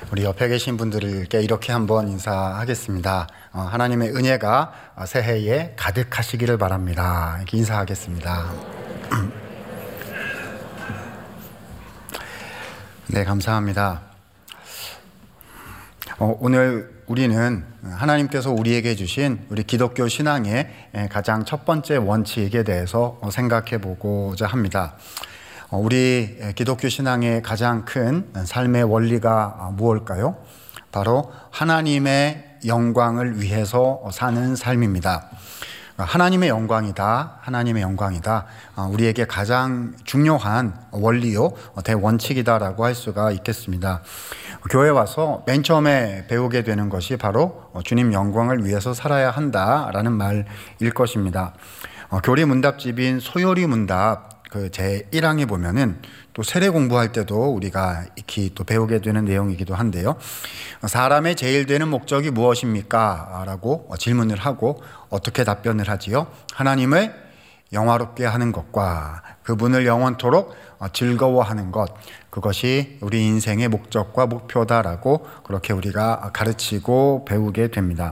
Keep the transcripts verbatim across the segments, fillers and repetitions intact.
우리 옆에 계신 분들께 이렇게 한번 인사하겠습니다. 어, 하나님의 은혜가 새해에 가득하시기를 바랍니다. 이렇게 인사하겠습니다. 네, 감사합니다. 어, 오늘 우리는 하나님께서 우리에게 주신 우리 기독교 신앙의 가장 첫 번째 원칙에 대해서 생각해 보고자 합니다. 우리 기독교 신앙의 가장 큰 삶의 원리가 무엇일까요? 바로 하나님의 영광을 위해서 사는 삶입니다. 하나님의 영광이다, 하나님의 영광이다. 우리에게 가장 중요한 원리요, 대원칙이다라고 할 수가 있겠습니다. 교회 와서 맨 처음에 배우게 되는 것이 바로 주님 영광을 위해서 살아야 한다라는 말일 것입니다. 교리 문답집인 소요리 문답 그 제일 항에 보면은 또 세례 공부할 때도 우리가 익히 또 배우게 되는 내용이기도 한데요. 사람의 제일 되는 목적이 무엇입니까? 라고 질문을 하고 어떻게 답변을 하지요? 하나님을 영화롭게 하는 것과 그분을 영원토록 즐거워하는 것, 그것이 우리 인생의 목적과 목표다라고 그렇게 우리가 가르치고 배우게 됩니다.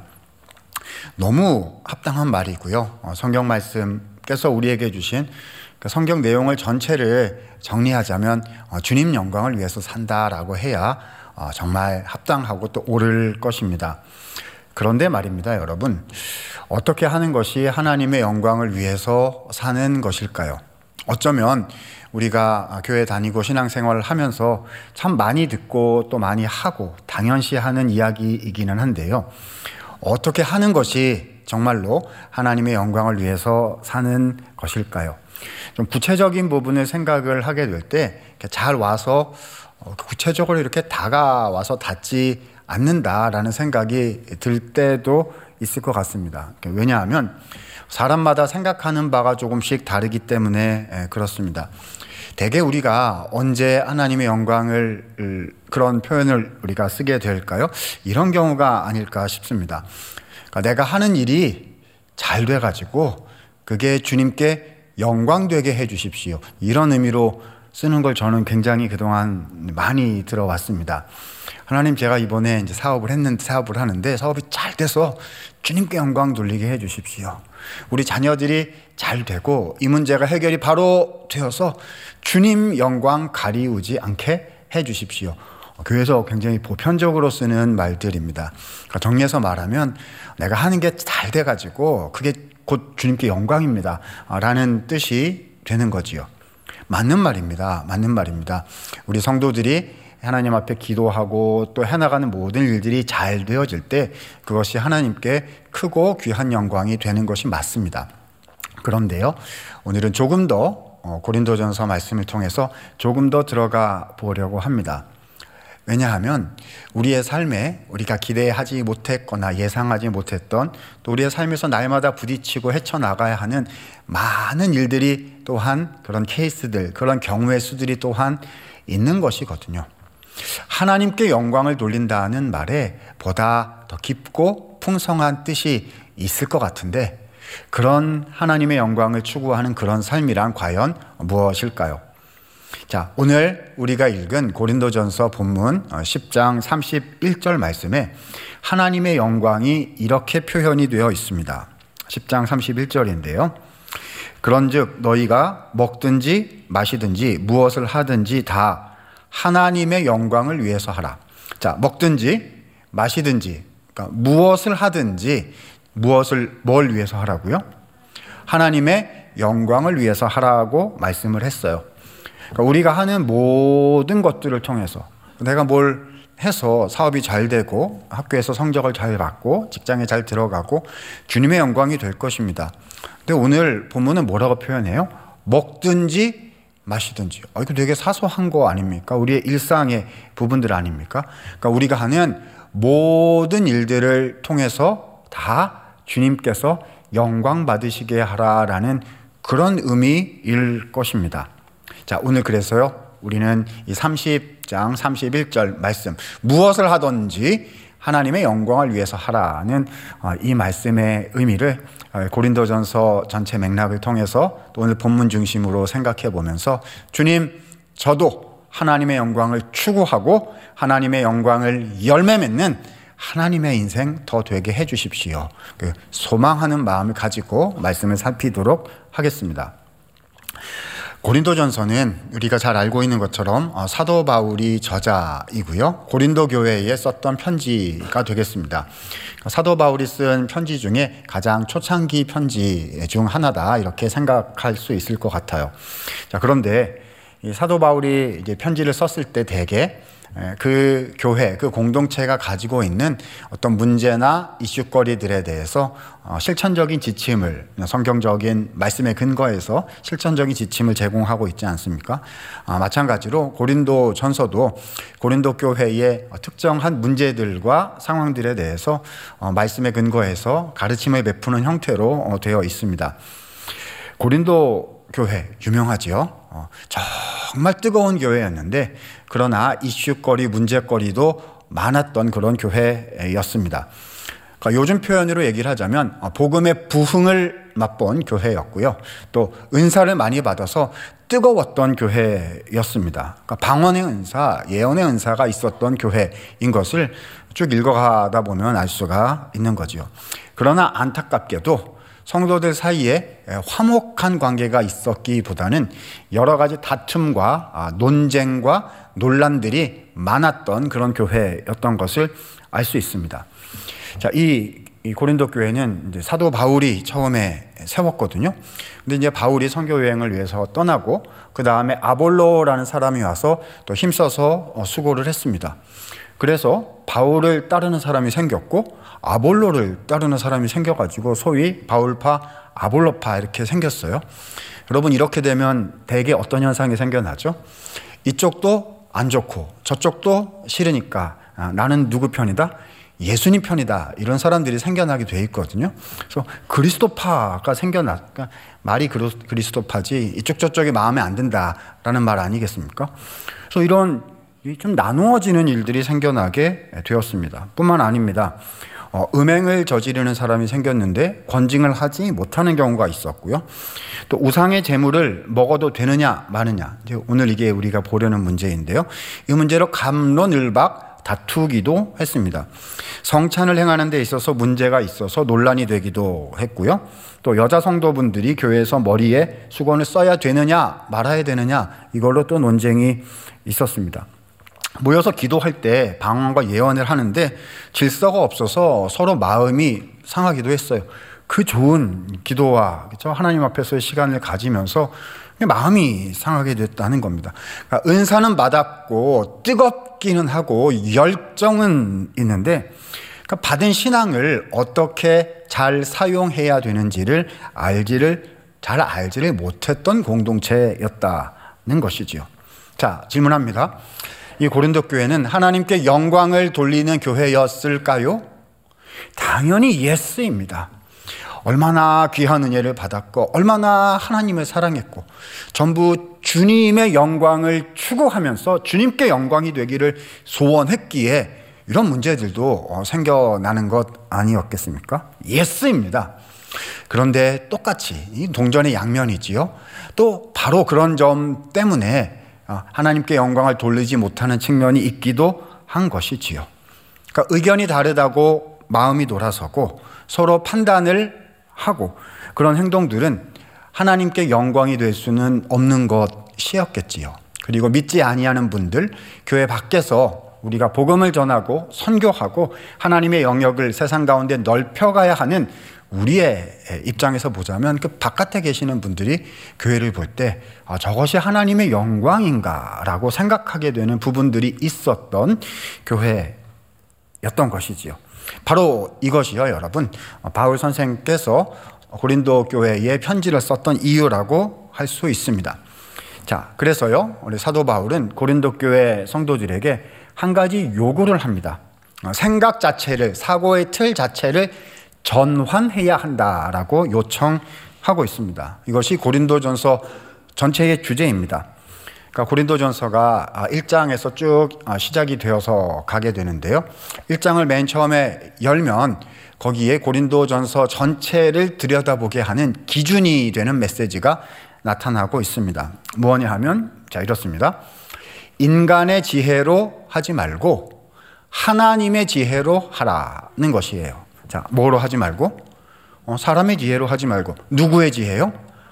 너무 합당한 말이고요. 성경 말씀께서 우리에게 주신 성경 내용을 전체를 정리하자면 주님 영광을 위해서 산다라고 해야 정말 합당하고 또 옳을 것입니다. 그런데 말입니다, 여러분. 어떻게 하는 것이 하나님의 영광을 위해서 사는 것일까요? 어쩌면 우리가 교회 다니고 신앙생활을 하면서 참 많이 듣고 또 많이 하고 당연시 하는 이야기이기는 한데요. 어떻게 하는 것이 정말로 하나님의 영광을 위해서 사는 것일까요? 좀 구체적인 부분을 생각을 하게 될 때 잘 와서 구체적으로 이렇게 다가와서 닿지 않는다라는 생각이 들 때도 있을 것 같습니다. 왜냐하면 사람마다 생각하는 바가 조금씩 다르기 때문에 그렇습니다. 대개 우리가 언제 하나님의 영광을 그런 표현을 우리가 쓰게 될까요? 이런 경우가 아닐까 싶습니다. 그러니까 내가 하는 일이 잘 돼가지고 그게 주님께 영광되게 해 주십시오. 이런 의미로 쓰는 걸 저는 굉장히 그동안 많이 들어왔습니다. 하나님, 제가 이번에 이제 사업을 했는데, 사업을 하는데 사업이 잘 돼서 주님께 영광 돌리게 해 주십시오. 우리 자녀들이 잘 되고 이 문제가 해결이 바로 되어서 주님 영광 가리우지 않게 해 주십시오. 교회에서 굉장히 보편적으로 쓰는 말들입니다. 그러니까 정리해서 말하면 내가 하는 게 잘 돼가지고 그게 곧 주님께 영광입니다 라는 뜻이 되는 거지요. 맞는 말입니다. 맞는 말입니다. 우리 성도들이 하나님 앞에 기도하고 또 해나가는 모든 일들이 잘 되어질 때 그것이 하나님께 크고 귀한 영광이 되는 것이 맞습니다. 그런데요, 오늘은 조금 더 고린도전서 말씀을 통해서 조금 더 들어가 보려고 합니다. 왜냐하면 우리의 삶에 우리가 기대하지 못했거나 예상하지 못했던 또 우리의 삶에서 날마다 부딪히고 헤쳐나가야 하는 많은 일들이 또한 그런 케이스들, 그런 경우의 수들이 또한 있는 것이거든요. 하나님께 영광을 돌린다는 말에 보다 더 깊고 풍성한 뜻이 있을 것 같은데 그런 하나님의 영광을 추구하는 그런 삶이란 과연 무엇일까요? 자, 오늘 우리가 읽은 고린도전서 본문 십 장 삼십일 절 말씀에 하나님의 영광이 이렇게 표현이 되어 있습니다. 십 장 삼십일 절인데요. 그런즉 너희가 먹든지 마시든지 무엇을 하든지 다 하나님의 영광을 위해서 하라. 자, 먹든지 마시든지 그러니까 무엇을 하든지 무엇을 뭘 위해서 하라고요? 하나님의 영광을 위해서 하라고 말씀을 했어요. 그러니까 우리가 하는 모든 것들을 통해서 내가 뭘 해서 사업이 잘 되고 학교에서 성적을 잘 받고 직장에 잘 들어가고 주님의 영광이 될 것입니다. 근데 오늘 본문은 뭐라고 표현해요? 먹든지 마시든지. 아, 이거 되게 사소한 거 아닙니까? 우리의 일상의 부분들 아닙니까? 그러니까 우리가 하는 모든 일들을 통해서 다 주님께서 영광 받으시게 하라라는 그런 의미일 것입니다. 자, 오늘 그래서요, 우리는 이 삼십 장 삼십일 절 말씀, 무엇을 하든지 하나님의 영광을 위해서 하라는 이 말씀의 의미를 고린도전서 전체 맥락을 통해서 또 오늘 본문 중심으로 생각해 보면서 주님, 저도 하나님의 영광을 추구하고 하나님의 영광을 열매 맺는 하나님의 인생 더 되게 해 주십시오. 그 소망하는 마음을 가지고 말씀을 살피도록 하겠습니다. 고린도전서는 우리가 잘 알고 있는 것처럼 사도 바울이 저자이고요. 고린도 교회에 썼던 편지가 되겠습니다. 사도 바울이 쓴 편지 중에 가장 초창기 편지 중 하나다 이렇게 생각할 수 있을 것 같아요. 자, 그런데 이 사도 바울이 이제 편지를 썼을 때 대개 그 교회, 그 공동체가 가지고 있는 어떤 문제나 이슈거리들에 대해서 실천적인 지침을, 성경적인 말씀에 근거해서 실천적인 지침을 제공하고 있지 않습니까? 마찬가지로 고린도 전서도 고린도 교회의 특정한 문제들과 상황들에 대해서 말씀에 근거해서 가르침을 베푸는 형태로 되어 있습니다. 고린도 교회 유명하지요. 어, 정말 뜨거운 교회였는데 그러나 이슈거리, 문제거리도 많았던 그런 교회였습니다. 그러니까 요즘 표현으로 얘기를 하자면 복음의 부흥을 맛본 교회였고요. 또 은사를 많이 받아서 뜨거웠던 교회였습니다. 그러니까 방언의 은사, 예언의 은사가 있었던 교회인 것을 쭉 읽어가다 보면 알 수가 있는 거죠. 그러나 안타깝게도 성도들 사이에 화목한 관계가 있었기보다는 여러 가지 다툼과 논쟁과 논란들이 많았던 그런 교회였던 것을 알 수 있습니다. 자, 이, 이 고린도 교회는 이제 사도 바울이 처음에 세웠거든요. 근데 이제 바울이 선교 여행을 위해서 떠나고 그 다음에 아볼로라는 사람이 와서 또 힘써서 수고를 했습니다. 그래서 바울을 따르는 사람이 생겼고 아볼로를 따르는 사람이 생겨가지고 소위 바울파, 아볼로파 이렇게 생겼어요. 여러분, 이렇게 되면 대개 어떤 현상이 생겨나죠? 이쪽도 안 좋고 저쪽도 싫으니까 아, 나는 누구 편이다? 예수님 편이다. 이런 사람들이 생겨나게 돼 있거든요. 그래서 그리스도파가 생겨나, 그러니까 말이 그리스도파지 이쪽 저쪽이 마음에 안 든다라는 말 아니겠습니까? 그래서 이런 좀 나누어지는 일들이 생겨나게 되었습니다. 뿐만 아닙니다. 어, 음행을 저지르는 사람이 생겼는데 권징을 하지 못하는 경우가 있었고요. 또 우상의 제물을 먹어도 되느냐 마느냐, 이제 오늘 이게 우리가 보려는 문제인데요. 이 문제로 갑론을박 다투기도 했습니다. 성찬을 행하는 데 있어서 문제가 있어서 논란이 되기도 했고요. 또 여자 성도분들이 교회에서 머리에 수건을 써야 되느냐 말아야 되느냐, 이걸로 또 논쟁이 있었습니다. 모여서 기도할 때 방언과 예언을 하는데 질서가 없어서 서로 마음이 상하기도 했어요. 그 좋은 기도와 그렇죠? 하나님 앞에서의 시간을 가지면서 마음이 상하게 됐다는 겁니다. 그러니까 은사는 받았고 뜨겁기는 하고 열정은 있는데 그러니까 받은 신앙을 어떻게 잘 사용해야 되는지를 알지를 잘 알지를 못했던 공동체였다는 것이지요. 자, 질문합니다. 이 고린도 교회는 하나님께 영광을 돌리는 교회였을까요? 당연히 예스입니다. 얼마나 귀한 은혜를 받았고 얼마나 하나님을 사랑했고 전부 주님의 영광을 추구하면서 주님께 영광이 되기를 소원했기에 이런 문제들도 생겨나는 것 아니었겠습니까? 예스입니다. 그런데 똑같이 이 동전의 양면이지요. 또 바로 그런 점 때문에 하나님께 영광을 돌리지 못하는 측면이 있기도 한 것이지요. 그러니까 의견이 다르다고 마음이 돌아서고 서로 판단을 하고 그런 행동들은 하나님께 영광이 될 수는 없는 것이었겠지요. 그리고 믿지 아니하는 분들, 교회 밖에서 우리가 복음을 전하고 선교하고 하나님의 영역을 세상 가운데 넓혀가야 하는 우리의 입장에서 보자면 그 바깥에 계시는 분들이 교회를 볼 때 아, 저것이 하나님의 영광인가라고 생각하게 되는 부분들이 있었던 교회였던 것이지요. 바로 이것이요, 여러분. 바울 선생께서 고린도 교회에 편지를 썼던 이유라고 할 수 있습니다. 자, 그래서요, 우리 사도 바울은 고린도 교회 성도들에게 한 가지 요구를 합니다. 생각 자체를, 사고의 틀 자체를 전환해야 한다라고 요청하고 있습니다. 이것이 고린도전서 전체의 주제입니다. 그러니까 고린도전서가 일 장에서 쭉 시작이 되어서 가게 되는데요. 일 장을 맨 처음에 열면 거기에 고린도전서 전체를 들여다보게 하는 기준이 되는 메시지가 나타나고 있습니다. 무엇이 하면 자 이렇습니다. 인간의 지혜로 하지 말고 하나님의 지혜로 하라는 것이에요. 자, 뭐로 하지 말고? 어, 사람의 지혜로 하지 말고. 누구의 지혜요?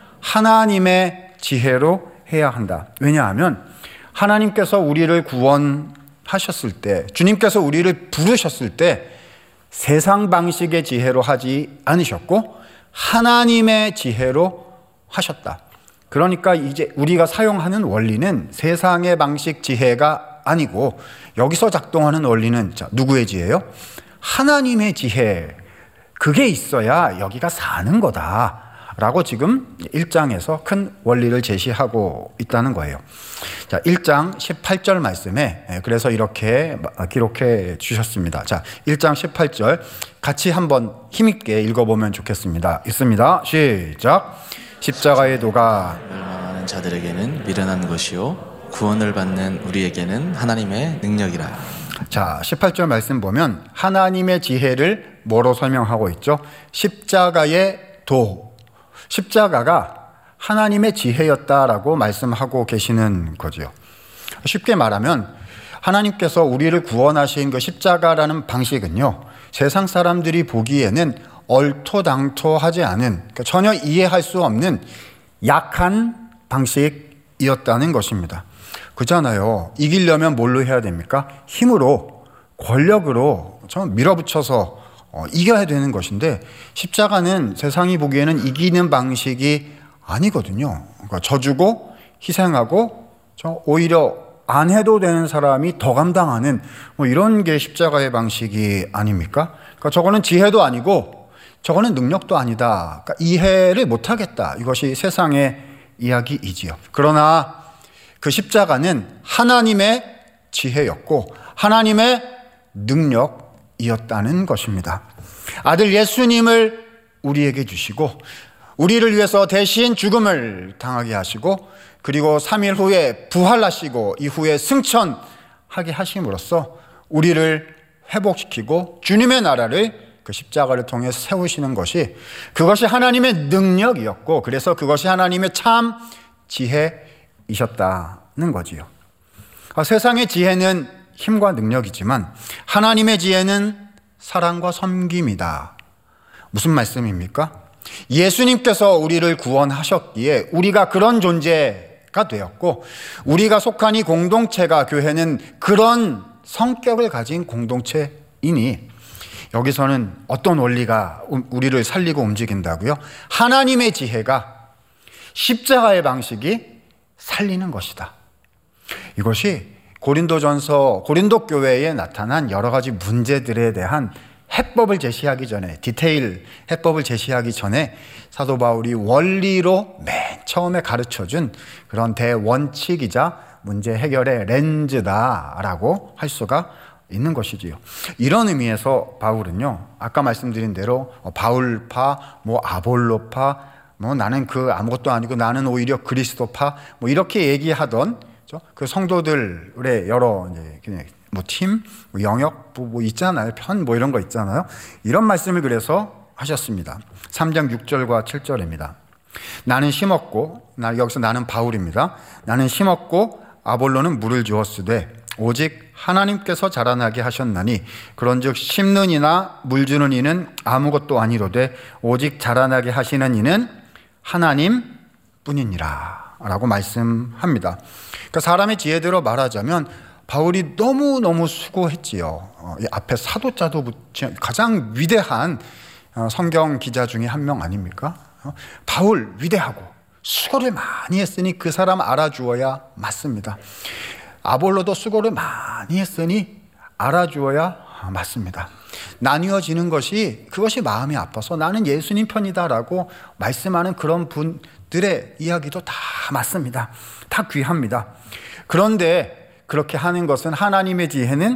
하나님의 지혜로 해야 한다. 왜냐하면 하나님께서 우리를 구원하셨을 때, 주님께서 우리를 부르셨을 때 세상 방식의 지혜로 하지 않으셨고 하나님의 지혜로 하셨다. 그러니까 이제 우리가 사용하는 원리는 세상의 방식 지혜가 아니고 여기서 작동하는 원리는 자, 누구의 지혜요? 하나님의 지혜. 그게 있어야 여기가 사는 거다 라고 지금 일 장에서 큰 원리를 제시하고 있다는 거예요. 자, 일 장 십팔 절 말씀에 그래서 이렇게 기록해 주셨습니다. 자, 일 장 십팔 절 같이 한번 힘있게 읽어보면 좋겠습니다. 있습니다. 시작. 십자가의 도가 멸망하는 자들에게는 미련한 것이요 구원을 받는 우리에게는 하나님의 능력이라. 자, 십팔 절 말씀 보면 하나님의 지혜를 뭐로 설명하고 있죠? 십자가의 도. 십자가가 하나님의 지혜였다라고 말씀하고 계시는 거죠. 쉽게 말하면 하나님께서 우리를 구원하신 그 십자가라는 방식은요, 세상 사람들이 보기에는 얼토당토하지 않은, 그러니까 전혀 이해할 수 없는 약한 방식이었다는 것입니다. 그잖아요. 이기려면 뭘로 해야 됩니까? 힘으로, 권력으로 좀 밀어붙여서 어, 이겨야 되는 것인데 십자가는 세상이 보기에는 이기는 방식이 아니거든요. 그러니까 져주고 희생하고 오히려 안 해도 되는 사람이 더 감당하는 뭐 이런 게 십자가의 방식이 아닙니까? 그러니까 저거는 지혜도 아니고 저거는 능력도 아니다. 그러니까 이해를 못하겠다. 이것이 세상의 이야기이지요. 그러나 그 십자가는 하나님의 지혜였고 하나님의 능력이었다는 것입니다. 아들 예수님을 우리에게 주시고 우리를 위해서 대신 죽음을 당하게 하시고 그리고 삼 일 후에 부활하시고 이후에 승천하게 하심으로써 우리를 회복시키고 주님의 나라를 그 십자가를 통해 세우시는 것이 그것이 하나님의 능력이었고 그래서 그것이 하나님의 참 지혜이셨다는 거지요. 세상의 지혜는 힘과 능력이지만 하나님의 지혜는 사랑과 섬김이다. 무슨 말씀입니까? 예수님께서 우리를 구원하셨기에 우리가 그런 존재가 되었고 우리가 속한 이 공동체가 교회는 그런 성격을 가진 공동체이니 여기서는 어떤 원리가 우리를 살리고 움직인다고요? 하나님의 지혜가 십자가의 방식이 살리는 것이다. 이것이 고린도전서 고린도 교회에 나타난 여러 가지 문제들에 대한 해법을 제시하기 전에 디테일 해법을 제시하기 전에 사도 바울이 원리로 맨 처음에 가르쳐준 그런 대원칙이자 문제 해결의 렌즈다라고 할 수가 있는 것이지요. 이런 의미에서 바울은요, 아까 말씀드린 대로 바울파, 뭐 아볼로파, 뭐 나는 그 아무것도 아니고 나는 오히려 그리스도파, 뭐 이렇게 얘기하던 그 성도들의 여러 이제 뭐 팀, 뭐 영역 뭐 있잖아요, 편 뭐 이런 거 있잖아요. 이런 말씀을 그래서 하셨습니다. 삼 장 육 절과 칠 절입니다. 나는 심었고, 나 여기서 나는 바울입니다. 나는 심었고 아볼로는 물을 주었으되 오직 하나님께서 자라나게 하셨나니 그런즉 심는 이나 물 주는 이는 아무것도 아니로되 오직 자라나게 하시는 이는 하나님 뿐이니라 라고 말씀합니다. 그러니까 사람의 지혜대로 말하자면 바울이 너무너무 수고했지요. 어, 이 앞에 사도자도 붙인 가장 위대한 성경 기자 중에 한 명 아닙니까? 어, 바울 위대하고 수고를 많이 했으니 그 사람 알아주어야 맞습니다. 아볼로도 수고를 많이 했으니 알아주어야 맞습니다. 나뉘어지는 것이 그것이 마음이 아파서 나는 예수님 편이다라고 말씀하는 그런 분들의 이야기도 다 맞습니다. 다 귀합니다. 그런데 그렇게 하는 것은 하나님의 지혜는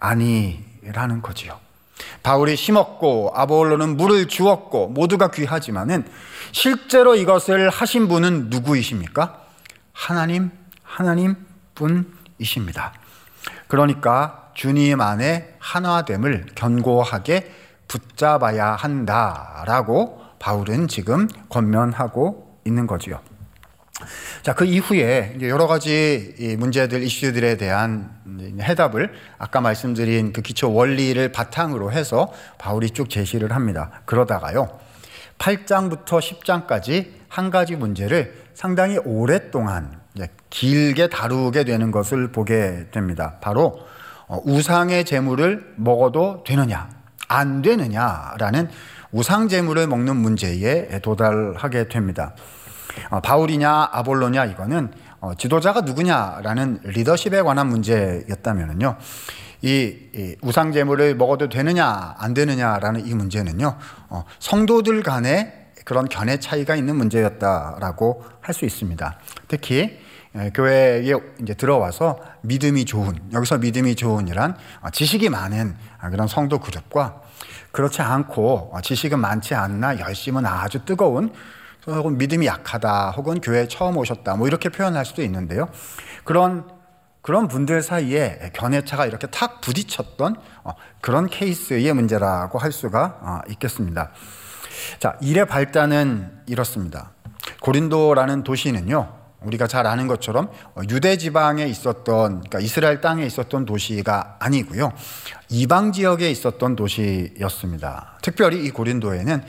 아니라는 거지요. 바울이 심었고 아볼로는 물을 주었고 모두가 귀하지만은 실제로 이것을 하신 분은 누구이십니까? 하나님, 하나님 뿐이십니다. 그러니까 주님 안에 하나됨을 견고하게 붙잡아야 한다라고 바울은 지금 권면하고 있는 거지요. 자, 그 이후에 이제 여러 가지 이 문제들, 이슈들에 대한 해답을 아까 말씀드린 그 기초 원리를 바탕으로 해서 바울이 쭉 제시를 합니다. 그러다가요, 팔 장부터 십 장까지 한 가지 문제를 상당히 오랫동안 이제 길게 다루게 되는 것을 보게 됩니다. 바로 우상의 제물을 먹어도 되느냐, 안 되느냐라는 우상 제물을 먹는 문제에 도달하게 됩니다. 어, 바울이냐 아볼로냐 이거는 어, 지도자가 누구냐라는 리더십에 관한 문제였다면요, 이, 이 우상 제물을 먹어도 되느냐 안 되느냐라는 이 문제는요, 어, 성도들 간에 그런 견해 차이가 있는 문제였다라고 할 수 있습니다. 특히 에, 교회에 이제 들어와서 믿음이 좋은, 여기서 믿음이 좋은이란 어, 지식이 많은 아, 그런 성도 그룹과 그렇지 않고 어, 지식은 많지 않나 열심은 아주 뜨거운, 혹은 믿음이 약하다, 혹은 교회에 처음 오셨다, 뭐 이렇게 표현할 수도 있는데요. 그런 그런 분들 사이에 견해차가 이렇게 탁 부딪혔던 어, 그런 케이스의 문제라고 할 수가 어, 있겠습니다. 자, 일의 발단은 이렇습니다. 고린도라는 도시는요, 우리가 잘 아는 것처럼 유대 지방에 있었던, 그러니까 이스라엘 땅에 있었던 도시가 아니고요, 이방 지역에 있었던 도시였습니다. 특별히 이 고린도에는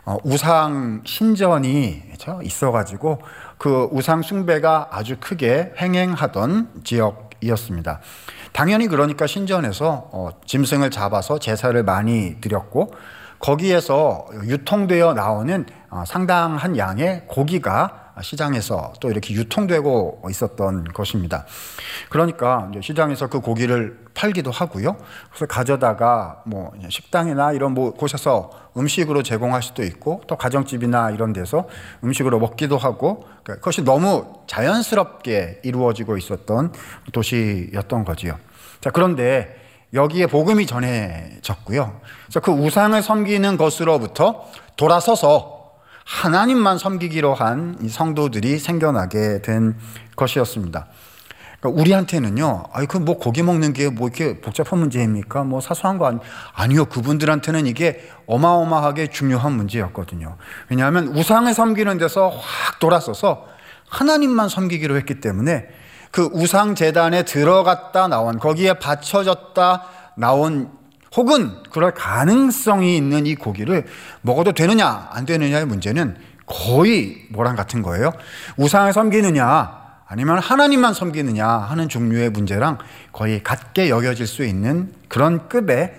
우상 신전이 있어가지고 그 우상 숭배가 아주 크게 횡행하던 지역이었습니다. 당연히 그러니까 신전에서 짐승을 잡아서 제사를 많이 드렸고, 거기에서 유통되어 나오는 상당한 양의 고기가 시장에서 또 이렇게 유통되고 있었던 것입니다. 그러니까 시장에서 그 고기를 팔기도 하고요. 그래서 가져다가 뭐 식당이나 이런 뭐 곳에서 음식으로 제공할 수도 있고, 또 가정집이나 이런 데서 음식으로 먹기도 하고, 그것이 너무 자연스럽게 이루어지고 있었던 도시였던 거지요. 자, 그런데 여기에 복음이 전해졌고요. 그래서 그 우상을 섬기는 것으로부터 돌아서서 하나님만 섬기기로 한 이 성도들이 생겨나게 된 것이었습니다. 그러니까 우리한테는요, 아이, 그 뭐 고기 먹는 게 뭐 이렇게 복잡한 문제입니까? 뭐 사소한 거 아니, 아니요. 그분들한테는 이게 어마어마하게 중요한 문제였거든요. 왜냐하면 우상을 섬기는 데서 확 돌아서서 하나님만 섬기기로 했기 때문에 그 우상 제단에 들어갔다 나온, 거기에 바쳐졌다 나온, 혹은 그럴 가능성이 있는 이 고기를 먹어도 되느냐 안 되느냐의 문제는 거의 뭐랑 같은 거예요. 우상을 섬기느냐 아니면 하나님만 섬기느냐 하는 종류의 문제랑 거의 같게 여겨질 수 있는 그런 급의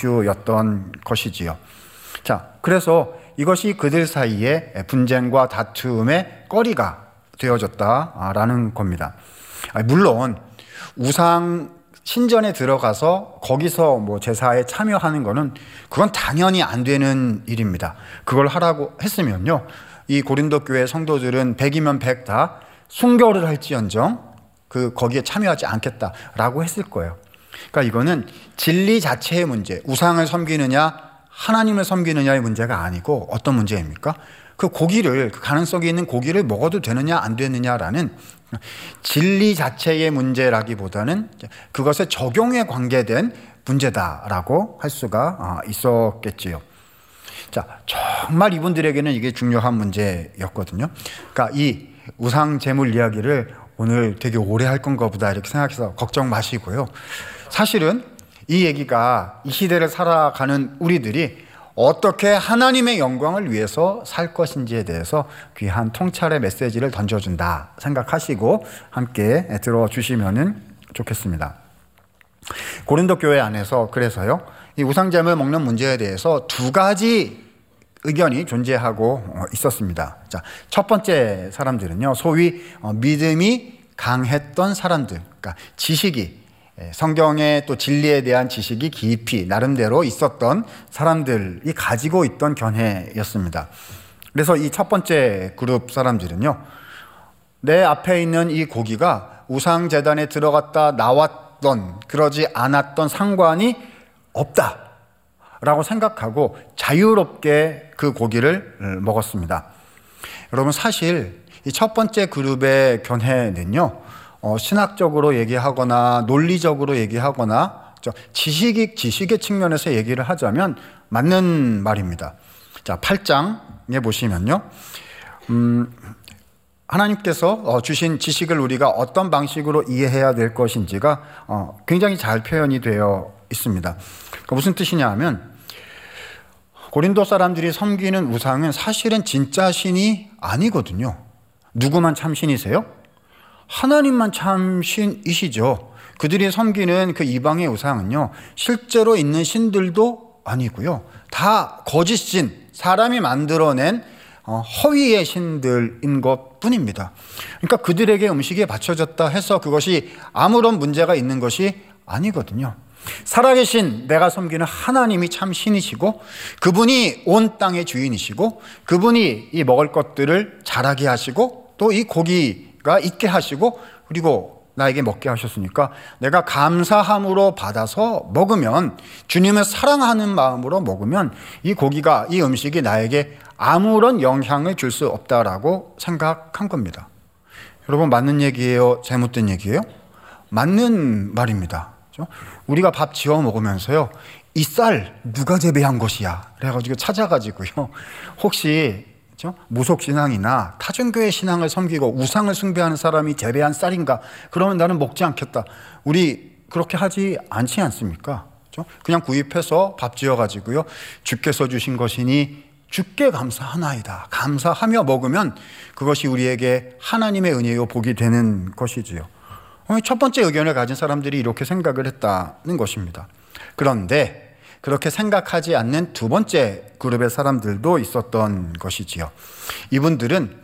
이슈였던 것이지요. 자, 그래서 이것이 그들 사이에 분쟁과 다툼의 거리가 되어졌다라는 겁니다. 물론 우상 신전에 들어가서 거기서 뭐 제사에 참여하는 거는 그건 당연히 안 되는 일입니다. 그걸 하라고 했으면요, 이 고린도 교회 성도들은 백이면 백 다 순교를 할지언정 그 거기에 참여하지 않겠다라고 했을 거예요. 그러니까 이거는 진리 자체의 문제, 우상을 섬기느냐 하나님을 섬기느냐의 문제가 아니고 어떤 문제입니까? 그 고기를, 그 가능성이 있는 고기를 먹어도 되느냐 안 되느냐라는 진리 자체의 문제라기보다는 그것의 적용에 관계된 문제다라고 할 수가 있었겠지요. 자, 정말 이분들에게는 이게 중요한 문제였거든요. 그러니까 이 우상 제물 이야기를 오늘 되게 오래 할 건가 보다 이렇게 생각해서 걱정 마시고요. 사실은 이 얘기가 이 시대를 살아가는 우리들이 어떻게 하나님의 영광을 위해서 살 것인지에 대해서 귀한 통찰의 메시지를 던져준다 생각하시고 함께 들어주시면 좋겠습니다. 고린도 교회 안에서 그래서요, 이 우상제물 먹는 문제에 대해서 두 가지 의견이 존재하고 있었습니다. 자, 첫 번째 사람들은요, 소위 믿음이 강했던 사람들, 그러니까 지식이, 성경의 또 진리에 대한 지식이 깊이 나름대로 있었던 사람들이 가지고 있던 견해였습니다. 그래서 이 첫 번째 그룹 사람들은요, 내 앞에 있는 이 고기가 우상 제단에 들어갔다 나왔던, 그러지 않았던 상관이 없다라고 생각하고 자유롭게 그 고기를 먹었습니다. 여러분, 사실 이 첫 번째 그룹의 견해는요, 어, 신학적으로 얘기하거나 논리적으로 얘기하거나 지식이, 지식의 측면에서 얘기를 하자면 맞는 말입니다. 자, 팔 장에 보시면요, 음, 하나님께서 주신 지식을 우리가 어떤 방식으로 이해해야 될 것인지가 굉장히 잘 표현이 되어 있습니다. 무슨 뜻이냐 하면 고린도 사람들이 섬기는 우상은 사실은 진짜 신이 아니거든요. 누구만 참 신이세요? 하나님만 참 신이시죠. 그들이 섬기는 그 이방의 우상은요, 실제로 있는 신들도 아니고요, 다 거짓 신, 사람이 만들어낸 허위의 신들인 것 뿐입니다. 그러니까 그들에게 음식이 바쳐졌다 해서 그것이 아무런 문제가 있는 것이 아니거든요. 살아계신 내가 섬기는 하나님이 참 신이시고, 그분이 온 땅의 주인이시고, 그분이 이 먹을 것들을 자라게 하시고, 또 이 고기가 있게 하시고, 그리고 나에게 먹게 하셨으니까 내가 감사함으로 받아서 먹으면, 주님을 사랑하는 마음으로 먹으면 이 고기가, 이 음식이 나에게 아무런 영향을 줄 수 없다라고 생각한 겁니다. 여러분, 맞는 얘기예요? 잘못된 얘기예요? 맞는 말입니다. 우리가 밥 지어 먹으면서요, 이 쌀 누가 재배한 것이야 그래가지고 찾아가지고요, 혹시 무속신앙이나 타종교의 신앙을 섬기고 우상을 숭배하는 사람이 재배한 쌀인가, 그러면 나는 먹지 않겠다, 우리 그렇게 하지 않지 않습니까? 그냥 구입해서 밥 지어가지고요, 주께서 주신 것이니 주께 감사하나이다, 감사하며 먹으면 그것이 우리에게 하나님의 은혜요 복이 되는 것이지요. 첫 번째 의견을 가진 사람들이 이렇게 생각을 했다는 것입니다. 그런데 그렇게 생각하지 않는 두 번째 그룹의 사람들도 있었던 것이지요. 이분들은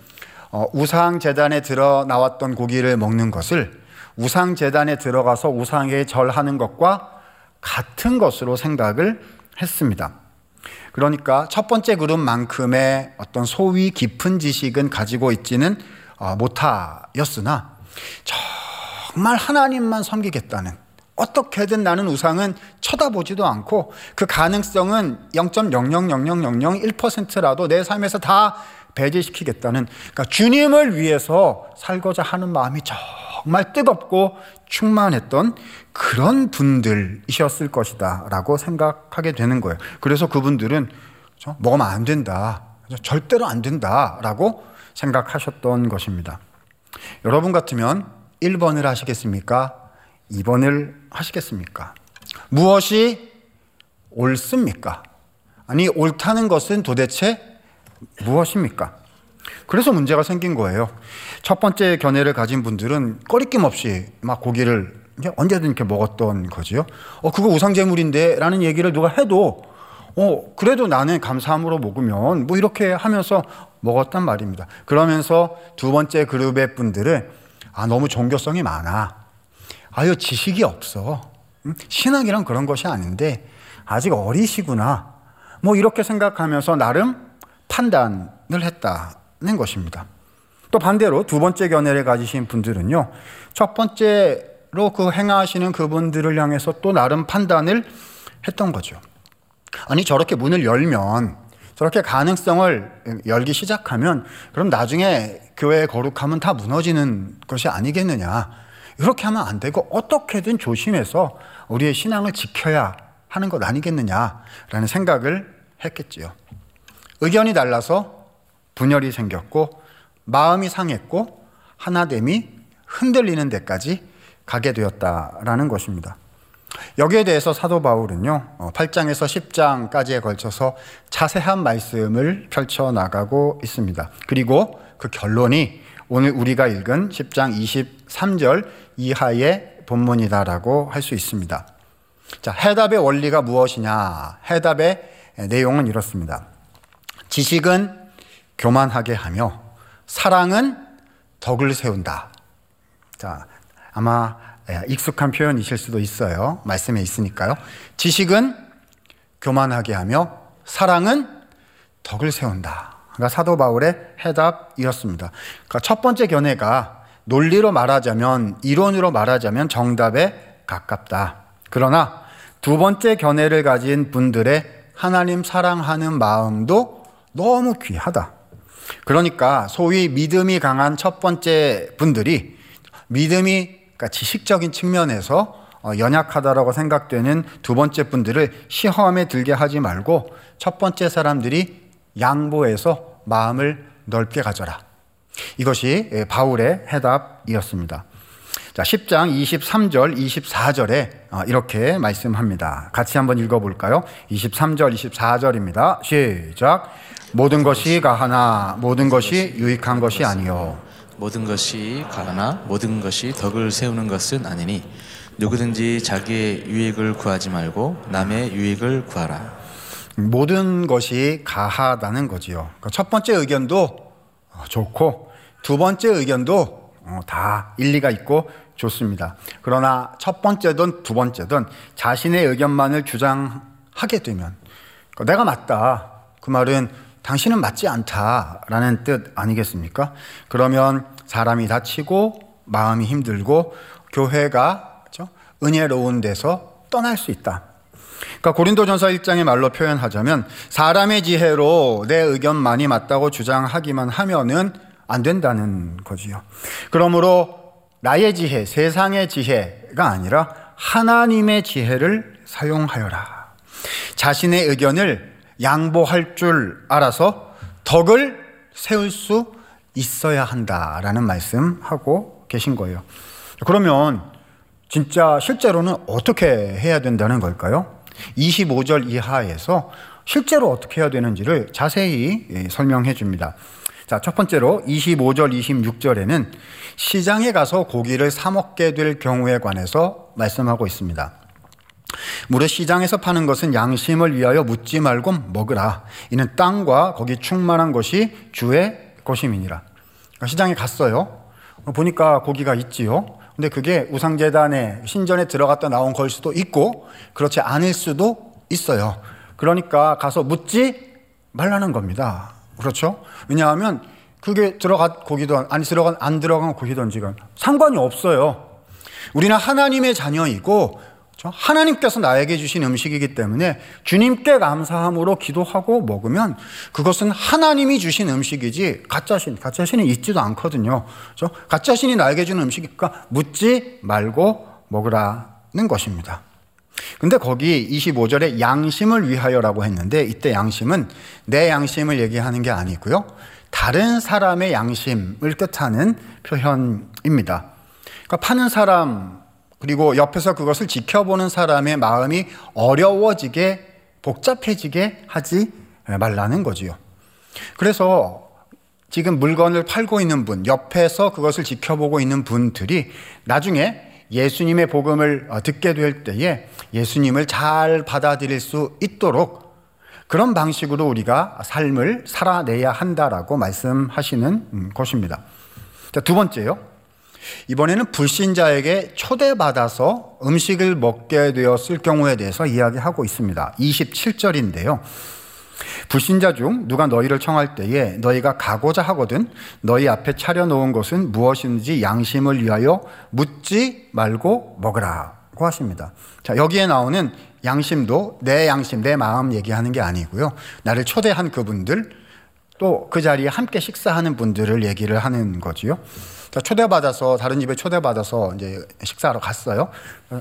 우상재단에 들어 나왔던 고기를 먹는 것을 우상재단에 들어가서 우상에 절하는 것과 같은 것으로 생각을 했습니다. 그러니까 첫 번째 그룹만큼의 어떤 소위 깊은 지식은 가지고 있지는 못하였으나 정말 하나님만 섬기겠다는, 어떻게든 나는 우상은 쳐다보지도 않고 그 가능성은 영 점 영영영영영영일 퍼센트라도 내 삶에서 다 배제시키겠다는, 그러니까 주님을 위해서 살고자 하는 마음이 정말 뜨겁고 충만했던 그런 분들이셨을 것이다 라고 생각하게 되는 거예요. 그래서 그분들은 먹으면 안 된다, 절대로 안 된다 라고 생각하셨던 것입니다. 여러분 같으면 일 번을 하시겠습니까? 이 번을 하시겠습니까? 무엇이 옳습니까? 아니, 옳다는 것은 도대체 무엇입니까? 그래서 문제가 생긴 거예요. 첫 번째 견해를 가진 분들은 꺼리낌 없이 막 고기를 언제든 이렇게 먹었던 거지요. 어, 그거 우상제물인데 라는 얘기를 누가 해도 어, 그래도 나는 감사함으로 먹으면 뭐 이렇게 하면서 먹었단 말입니다. 그러면서 두 번째 그룹의 분들은 아, 너무 종교성이 많아. 아유, 지식이 없어. 신앙이란 그런 것이 아닌데 아직 어리시구나. 뭐 이렇게 생각하면서 나름 판단을 했다는 것입니다. 또 반대로 두 번째 견해를 가지신 분들은요, 첫 번째로 그 행하시는 그분들을 향해서 또 나름 판단을 했던 거죠. 아니, 저렇게 문을 열면, 저렇게 가능성을 열기 시작하면 그럼 나중에 교회의 거룩함은 다 무너지는 것이 아니겠느냐. 이렇게 하면 안 되고 어떻게든 조심해서 우리의 신앙을 지켜야 하는 것 아니겠느냐라는 생각을 했겠지요. 의견이 달라서 분열이 생겼고 마음이 상했고 하나됨이 흔들리는 데까지 가게 되었다라는 것입니다. 여기에 대해서 사도 바울은요, 팔 장에서 십 장까지에 걸쳐서 자세한 말씀을 펼쳐나가고 있습니다. 그리고 그 결론이 오늘 우리가 읽은 십 장 이십삼 절 이하의 본문이다라고 할 수 있습니다. 자, 해답의 원리가 무엇이냐? 해답의 내용은 이렇습니다. 지식은 교만하게 하며 사랑은 덕을 세운다. 자, 아마 익숙한 표현이실 수도 있어요. 말씀에 있으니까요. 지식은 교만하게 하며 사랑은 덕을 세운다. 그러니까 사도 바울의 해답이었습니다. 그러니까 첫 번째 견해가 논리로 말하자면, 이론으로 말하자면 정답에 가깝다. 그러나 두 번째 견해를 가진 분들의 하나님 사랑하는 마음도 너무 귀하다. 그러니까 소위 믿음이 강한 첫 번째 분들이 믿음이, 그러니까 지식적인 측면에서 연약하다라고 생각되는 두 번째 분들을 시험에 들게 하지 말고 첫 번째 사람들이 양보해서 마음을 넓게 가져라. 이것이 바울의 해답이었습니다. 자, 십 장 이십삼 절, 이십사 절에 이렇게 말씀합니다. 같이 한번 읽어볼까요? 이십삼 절, 이십사 절입니다. 시작. 모든 것이 가하나 모든 것이 유익한 것이 아니요. 모든 것이 가하나 모든 것이 덕을 세우는 것은 아니니 누구든지 자기의 유익을 구하지 말고 남의 유익을 구하라. 모든 것이 가하다는 거지요. 첫 번째 의견도 좋고 두 번째 의견도 다 일리가 있고 좋습니다. 그러나 첫 번째든 두 번째든 자신의 의견만을 주장하게 되면 내가 맞다, 그 말은 당신은 맞지 않다라는 뜻 아니겠습니까? 그러면 사람이 다치고 마음이 힘들고 교회가 그렇죠? 은혜로운 데서 떠날 수 있다. 그러니까 고린도전서 일 장의 말로 표현하자면 사람의 지혜로 내 의견만이 맞다고 주장하기만 하면은 안 된다는 거지요. 그러므로 나의 지혜, 세상의 지혜가 아니라 하나님의 지혜를 사용하여라. 자신의 의견을 양보할 줄 알아서 덕을 세울 수 있어야 한다라는 말씀하고 계신 거예요. 그러면 진짜 실제로는 어떻게 해야 된다는 걸까요? 이십오 절 이하에서 실제로 어떻게 해야 되는지를 자세히 설명해 줍니다. 자, 첫 번째로 이십오 절, 이십육 절에는 시장에 가서 고기를 사 먹게 될 경우에 관해서 말씀하고 있습니다. 무릇 시장에서 파는 것은 양심을 위하여 묻지 말고 먹으라. 이는 땅과 거기 충만한 것이 주의 것임이니라. 그러니까 시장에 갔어요. 보니까 고기가 있지요. 근데 그게 우상제단에 신전에 들어갔다 나온 걸 수도 있고 그렇지 않을 수도 있어요. 그러니까 가서 묻지 말라는 겁니다. 그렇죠? 왜냐하면 그게 들어간 고기든 아니 들어간 안 들어간 고기든지가 상관이 없어요. 우리는 하나님의 자녀이고 그렇죠? 하나님께서 나에게 주신 음식이기 때문에 주님께 감사함으로 기도하고 먹으면 그것은 하나님이 주신 음식이지 가짜신, 가짜신이 있지도 않거든요. 그렇죠? 가짜신이 나에게 주는 음식이니까 묻지 말고 먹으라는 것입니다. 근데 거기 이십오 절에 양심을 위하여라고 했는데 이때 양심은 내 양심을 얘기하는 게 아니고요. 다른 사람의 양심을 뜻하는 표현입니다. 그러니까 파는 사람 그리고 옆에서 그것을 지켜보는 사람의 마음이 어려워지게 복잡해지게 하지 말라는 거지요. 그래서 지금 물건을 팔고 있는 분, 옆에서 그것을 지켜보고 있는 분들이 나중에 예수님의 복음을 듣게 될 때에 예수님을 잘 받아들일 수 있도록 그런 방식으로 우리가 삶을 살아내야 한다라고 말씀하시는 것입니다. 자, 두 번째요. 이번에는 불신자에게 초대받아서 음식을 먹게 되었을 경우에 대해서 이야기하고 있습니다. 이십칠 절인데요. 불신자 중 누가 너희를 청할 때에 너희가 가고자 하거든 너희 앞에 차려놓은 것은 무엇인지 양심을 위하여 묻지 말고 먹으라고 하십니다. 자, 여기에 나오는 양심도 내 양심, 내 마음 얘기하는 게 아니고요. 나를 초대한 그분들 또 그 자리에 함께 식사하는 분들을 얘기를 하는 거지요. 자, 초대받아서 다른 집에 초대받아서 이제 식사하러 갔어요.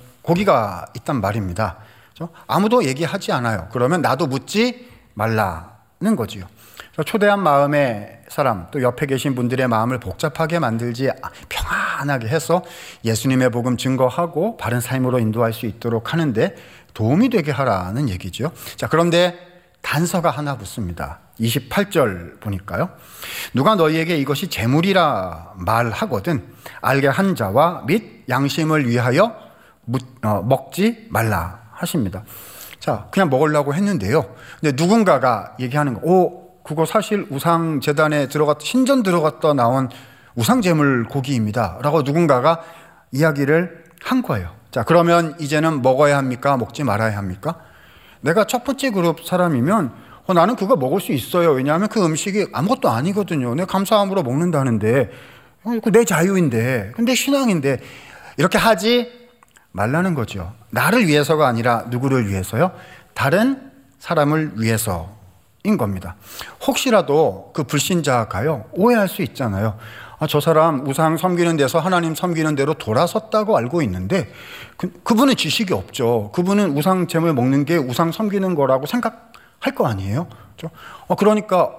고기가 있단 말입니다. 아무도 얘기하지 않아요. 그러면 나도 묻지 말라는 거지요. 초대한 마음의 사람 또 옆에 계신 분들의 마음을 복잡하게 만들지 평안하게 해서 예수님의 복음 증거하고 바른 삶으로 인도할 수 있도록 하는데 도움이 되게 하라는 얘기죠. 자, 그런데 단서가 하나 붙습니다. 이십팔 절 보니까요. 누가 너희에게 이것이 재물이라 말하거든 알게 한 자와 및 양심을 위하여 묻, 어, 먹지 말라 하십니다. 자, 그냥 먹으려고 했는데요. 근데 누군가가 얘기하는 거, 오, 그거 사실 우상재단에 들어갔, 신전 들어갔다 나온 우상재물 고기입니다. 라고 누군가가 이야기를 한 거예요. 자, 그러면 이제는 먹어야 합니까? 먹지 말아야 합니까? 내가 첫 번째 그룹 사람이면 어, 나는 그거 먹을 수 있어요. 왜냐하면 그 음식이 아무것도 아니거든요. 내가 감사함으로 먹는다는데, 어, 내 자유인데, 내 신앙인데, 이렇게 하지 말라는 거죠. 나를 위해서가 아니라 누구를 위해서요? 다른 사람을 위해서인 겁니다. 혹시라도 그 불신자가요, 오해할 수 있잖아요. 아, 저 사람 우상 섬기는 데서 하나님 섬기는 대로 돌아섰다고 알고 있는데, 그, 그분은 지식이 없죠. 그분은 우상 제물 먹는 게 우상 섬기는 거라고 생각할 거 아니에요? 그렇죠? 어, 그러니까, 어,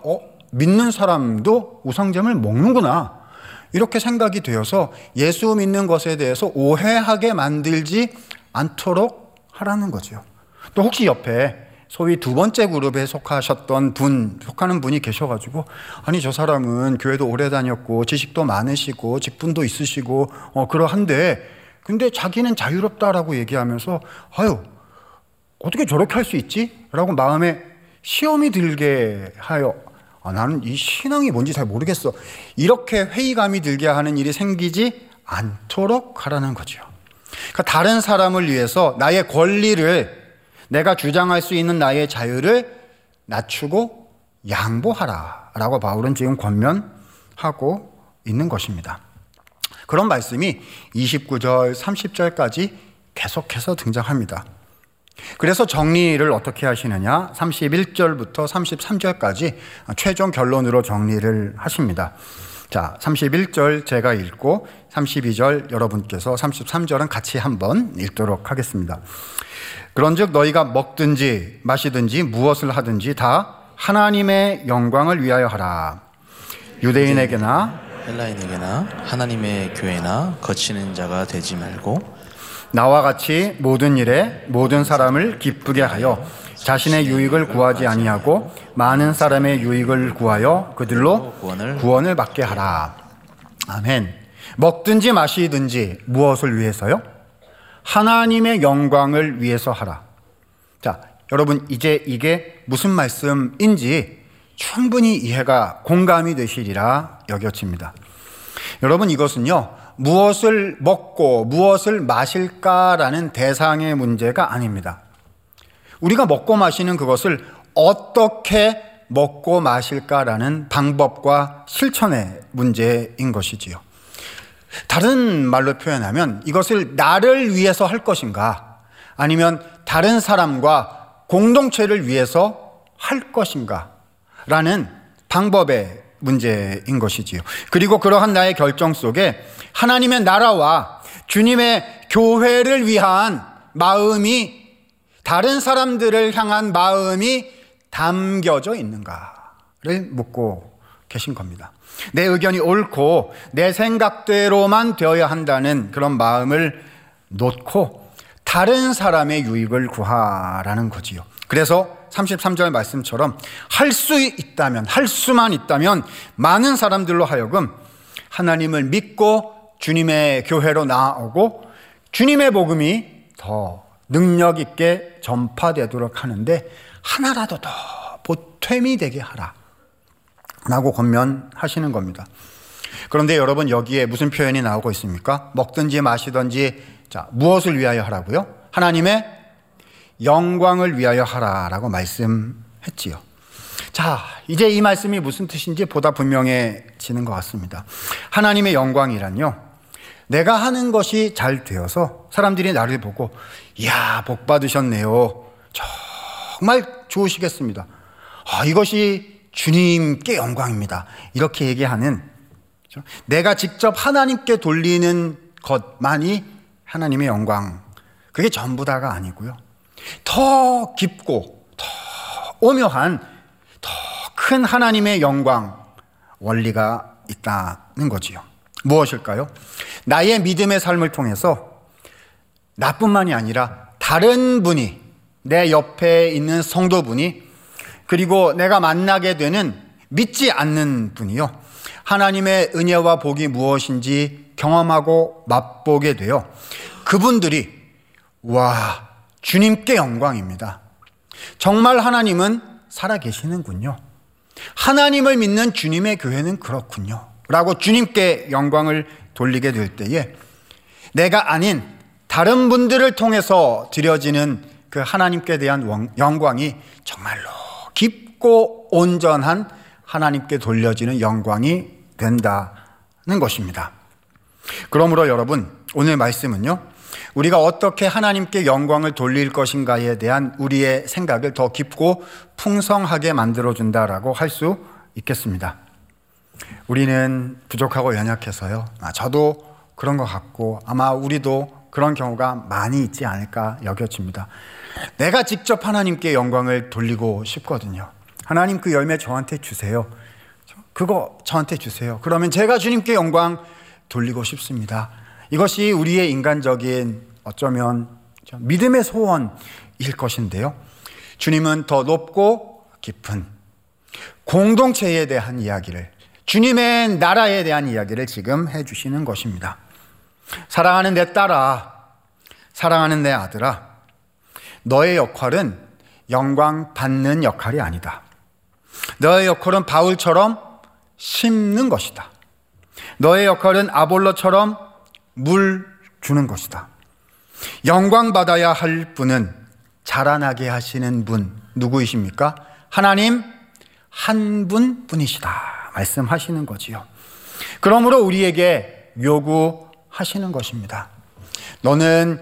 믿는 사람도 우상잼을 먹는구나, 이렇게 생각이 되어서 예수 믿는 것에 대해서 오해하게 만들지 않도록 하라는 거죠. 또 혹시 옆에 소위 두 번째 그룹에 속하셨던 분, 속하는 분이 계셔가지고, 아니 저 사람은 교회도 오래 다녔고 지식도 많으시고 직분도 있으시고 어 그러한데 근데 자기는 자유롭다라고 얘기하면서 아유 어떻게 저렇게 할 수 있지? 라고 마음에 시험이 들게 하여, 아, 나는 이 신앙이 뭔지 잘 모르겠어, 이렇게 회의감이 들게 하는 일이 생기지 않도록 하라는 거죠. 그러니까 다른 사람을 위해서 나의 권리를, 내가 주장할 수 있는 나의 자유를 낮추고 양보하라 라고 바울은 지금 권면하고 있는 것입니다. 그런 말씀이 이십구 절 삼십 절까지 계속해서 등장합니다. 그래서 정리를 어떻게 하시느냐, 삼십일 절부터 삼십삼 절까지 최종 결론으로 정리를 하십니다. 자, 삼십일 절 제가 읽고 삼십이 절 여러분께서, 삼십삼 절은 같이 한번 읽도록 하겠습니다. 그런즉 너희가 먹든지 마시든지 무엇을 하든지 다 하나님의 영광을 위하여 하라. 유대인에게나 헬라인에게나 하나님의 교회나 거치는 자가 되지 말고 나와 같이 모든 일에 모든 사람을 기쁘게 하여 자신의 유익을 구하지 아니하고 많은 사람의 유익을 구하여 그들로 구원을, 구원을 받게 하라. 아멘. 먹든지 마시든지 무엇을 위해서요? 하나님의 영광을 위해서 하라. 자, 여러분 이제 이게 무슨 말씀인지 충분히 이해가 공감이 되시리라 여겨집니다. 여러분 이것은요, 무엇을 먹고 무엇을 마실까라는 대상의 문제가 아닙니다. 우리가 먹고 마시는 그것을 어떻게 먹고 마실까라는 방법과 실천의 문제인 것이지요. 다른 말로 표현하면 이것을 나를 위해서 할 것인가, 아니면 다른 사람과 공동체를 위해서 할 것인가 라는 방법의 문제인 것이지요. 그리고 그러한 나의 결정 속에 하나님의 나라와 주님의 교회를 위한 마음이, 다른 사람들을 향한 마음이 담겨져 있는가를 묻고 계신 겁니다. 내 의견이 옳고 내 생각대로만 되어야 한다는 그런 마음을 놓고 다른 사람의 유익을 구하라는 거지요. 그래서 삼십삼 절 말씀처럼 할 수 있다면, 할 수만 있다면 많은 사람들로 하여금 하나님을 믿고 주님의 교회로 나아오고 주님의 복음이 더 능력 있게 전파되도록 하는데 하나라도 더 보탬이 되게 하라 라고 권면하시는 겁니다. 그런데 여러분 여기에 무슨 표현이 나오고 있습니까? 먹든지 마시든지, 자, 무엇을 위하여 하라고요? 하나님의 영광을 위하여 하라라고 말씀했지요. 자, 이제 이 말씀이 무슨 뜻인지 보다 분명해지는 것 같습니다. 하나님의 영광이란요, 내가 하는 것이 잘 되어서 사람들이 나를 보고 이야 복 받으셨네요, 정말 좋으시겠습니다, 아, 이것이 주님께 영광입니다, 이렇게 얘기하는, 내가 직접 하나님께 돌리는 것만이 하나님의 영광, 그게 전부 다가 아니고요, 더 깊고 더 오묘한 더 큰 하나님의 영광 원리가 있다는 거지요. 무엇일까요? 나의 믿음의 삶을 통해서 나뿐만이 아니라 다른 분이, 내 옆에 있는 성도분이, 그리고 내가 만나게 되는 믿지 않는 분이요, 하나님의 은혜와 복이 무엇인지 경험하고 맛보게 되어 그분들이 와, 주님께 영광입니다, 정말 하나님은 살아계시는군요, 하나님을 믿는 주님의 교회는 그렇군요 라고 주님께 영광을 돌리게 될 때에 내가 아닌 다른 분들을 통해서 드려지는 그 하나님께 대한 영광이 정말로 깊고 온전한 하나님께 돌려지는 영광이 된다는 것입니다. 그러므로 여러분, 오늘 말씀은요, 우리가 어떻게 하나님께 영광을 돌릴 것인가에 대한 우리의 생각을 더 깊고 풍성하게 만들어준다라고 할 수 있겠습니다. 우리는 부족하고 연약해서요, 아, 저도 그런 것 같고 아마 우리도 그런 경우가 많이 있지 않을까 여겨집니다. 내가 직접 하나님께 영광을 돌리고 싶거든요. 하나님 그 열매 저한테 주세요. 그거 저한테 주세요. 그러면 제가 주님께 영광 돌리고 싶습니다. 이것이 우리의 인간적인 어쩌면 믿음의 소원일 것인데요. 주님은 더 높고 깊은 공동체에 대한 이야기를, 주님의 나라에 대한 이야기를 지금 해주시는 것입니다. 사랑하는 내 딸아, 사랑하는 내 아들아, 너의 역할은 영광 받는 역할이 아니다. 너의 역할은 바울처럼 심는 것이다. 너의 역할은 아볼로처럼 물 주는 것이다. 영광 받아야 할 분은 자라나게 하시는 분 누구이십니까? 하나님 한 분뿐이시다 말씀하시는 거지요. 그러므로 우리에게 요구하시는 것입니다. 너는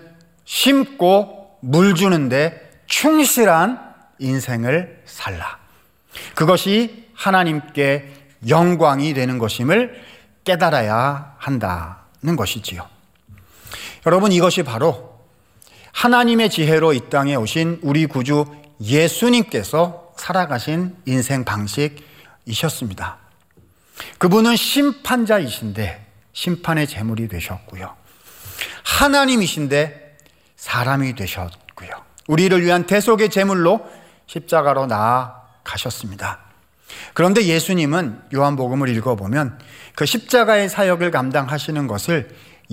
심고 물 주는데 충실한 인생을 살라. 그것이 하나님께 영광이 되는 것임을 깨달아야 한다는 것이지요. 여러분, 이것이 바로 하나님의 지혜로 이 땅에 오신 우리 구주 예수님께서 살아가신 인생 방식이셨습니다. 그분은 심판자이신데 심판의 제물이 되셨고요. 하나님이신데 사람이 되셨고요. 우리를 위한 대속의 제물로 십자가로 나아가셨습니다. 그런데 예수님은 요한복음을 읽어보면 그 십자가의 사역을 감당하시는 것을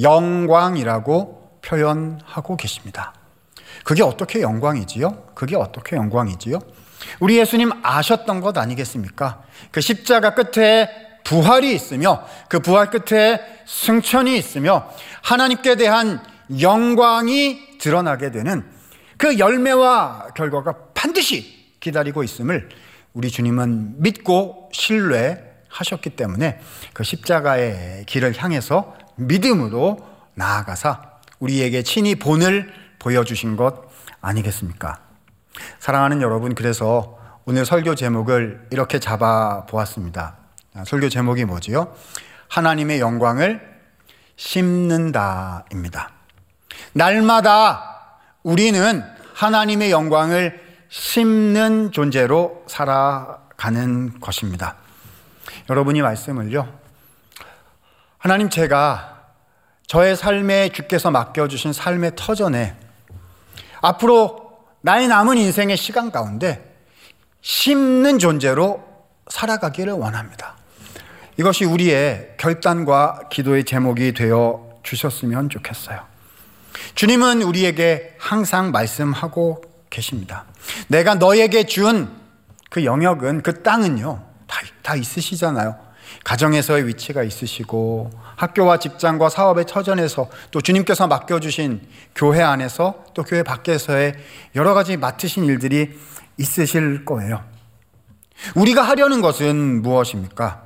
영광이라고 표현하고 계십니다. 그게 어떻게 영광이지요? 그게 어떻게 영광이지요? 우리 예수님 아셨던 것 아니겠습니까? 그 십자가 끝에 부활이 있으며 그 부활 끝에 승천이 있으며 하나님께 대한 영광이 드러나게 되는 그 열매와 결과가 반드시 기다리고 있음을 우리 주님은 믿고 신뢰하셨기 때문에 그 십자가의 길을 향해서 믿음으로 나아가사 우리에게 친히 본을 보여주신 것 아니겠습니까? 사랑하는 여러분, 그래서 오늘 설교 제목을 이렇게 잡아보았습니다. 설교 제목이 뭐지요? 하나님의 영광을 심는다입니다. 날마다 우리는 하나님의 영광을 심는 존재로 살아가는 것입니다. 여러분이 말씀을요, 하나님, 제가 저의 삶에 주께서 맡겨주신 삶의 터전에 앞으로 나의 남은 인생의 시간 가운데 심는 존재로 살아가기를 원합니다. 이것이 우리의 결단과 기도의 제목이 되어 주셨으면 좋겠어요. 주님은 우리에게 항상 말씀하고 계십니다. 내가 너에게 준 그 영역은, 그 땅은요, 다, 다 있으시잖아요. 가정에서의 위치가 있으시고 학교와 직장과 사업의 터전에서 또 주님께서 맡겨주신 교회 안에서 또 교회 밖에서의 여러 가지 맡으신 일들이 있으실 거예요. 우리가 하려는 것은 무엇입니까?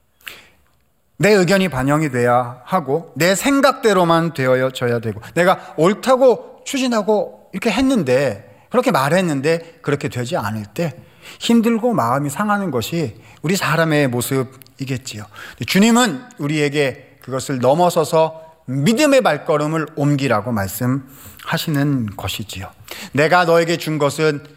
내 의견이 반영이 돼야 하고 내 생각대로만 되어져야 되고 내가 옳다고 추진하고 이렇게 했는데, 그렇게 말했는데 그렇게 되지 않을 때 힘들고 마음이 상하는 것이 우리 사람의 모습이겠지요. 주님은 우리에게 그것을 넘어서서 믿음의 발걸음을 옮기라고 말씀하시는 것이지요. 내가 너에게 준 것은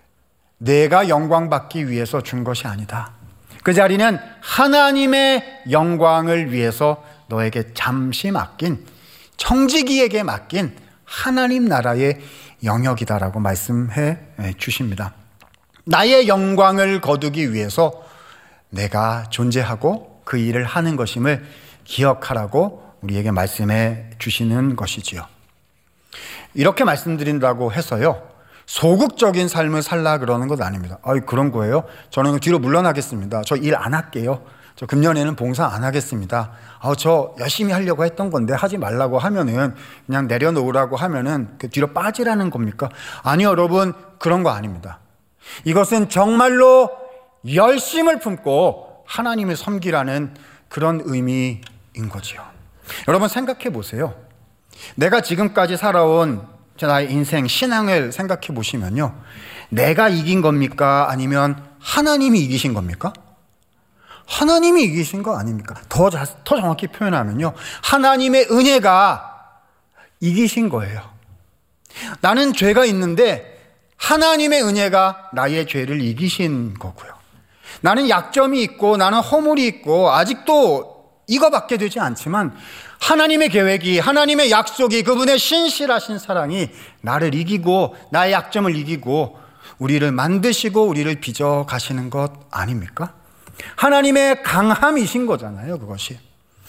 내가 영광받기 위해서 준 것이 아니다. 그 자리는 하나님의 영광을 위해서 너에게 잠시 맡긴, 청지기에게 맡긴 하나님 나라의 영역이다라고 말씀해 주십니다. 나의 영광을 거두기 위해서 내가 존재하고 그 일을 하는 것임을 기억하라고 우리에게 말씀해 주시는 것이지요. 이렇게 말씀드린다고 해서요, 소극적인 삶을 살라 그러는 것 아닙니다. 아이, 그런 거예요? 저는 뒤로 물러나겠습니다. 저 일 안 할게요. 저 금년에는 봉사 안 하겠습니다. 아, 저 열심히 하려고 했던 건데 하지 말라고 하면은, 그냥 내려놓으라고 하면은 그 뒤로 빠지라는 겁니까? 아니요, 여러분, 그런 거 아닙니다. 이것은 정말로 열심을 품고 하나님을 섬기라는 그런 의미인 거지요. 여러분, 생각해 보세요. 내가 지금까지 살아온 나의 인생, 신앙을 생각해 보시면요, 내가 이긴 겁니까? 아니면 하나님이 이기신 겁니까? 하나님이 이기신 거 아닙니까? 더, 자, 더 정확히 표현하면요, 하나님의 은혜가 이기신 거예요. 나는 죄가 있는데 하나님의 은혜가 나의 죄를 이기신 거고요. 나는 약점이 있고 나는 허물이 있고 아직도 이거밖에 되지 않지만 하나님의 계획이, 하나님의 약속이, 그분의 신실하신 사랑이 나를 이기고 나의 약점을 이기고 우리를 만드시고 우리를 빚어 가시는 것 아닙니까? 하나님의 강함이신 거잖아요, 그것이.